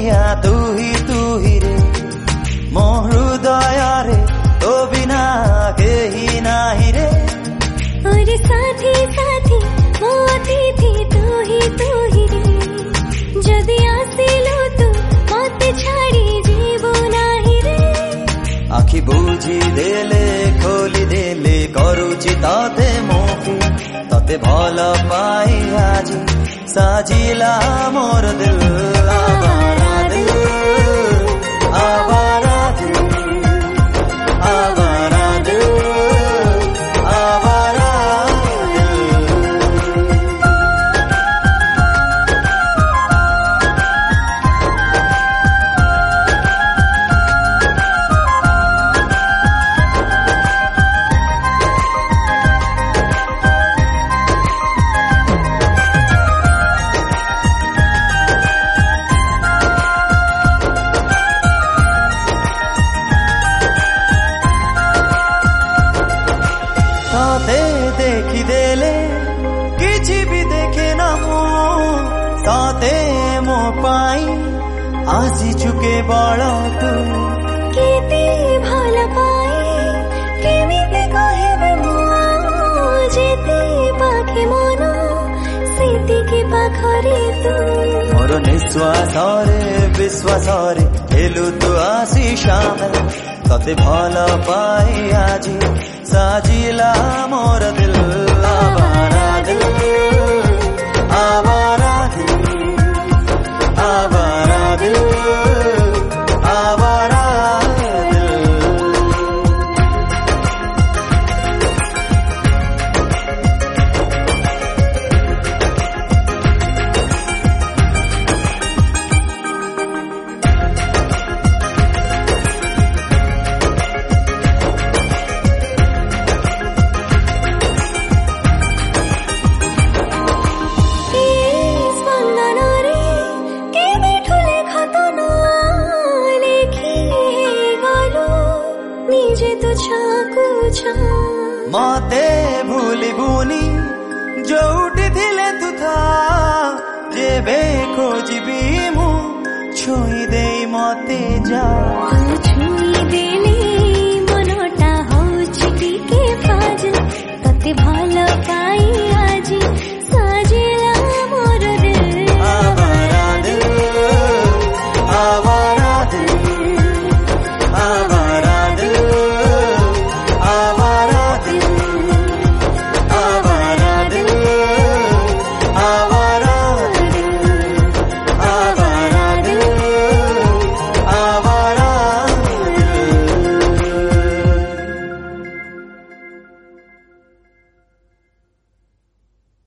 पाइया तू ही रे मो हृदय रे तो बिना केही नाही रे और साथी साथी मो अतिथि तू ही रे जदि आसिलु तू मते छाड़ी जीवो नाही रे आखि बुझी देले खोली देले करूची तते मोफु तते भल पाई आज साजिला मोर दिल आवारा दिल आवारा दिल आवारा दिल आवारा देखी देले किछि भी देखे ना मो साथे मो पाई आसी चुके बड़ा तू केते भल पाए केमिते कहबे मो जेते पाखे मन सेति के पाखरे तू मोर निश्वास रे विश्वास रे हेलु तू आसी शाम तते भल पाई आज साजिला मोर दिल आवारा दिल आवारा दिल आवारा दिल आवारा दिल मते भूली बुनी जोउटी थिले तु था जेबे खोजिबी मु छुई देई मते जा।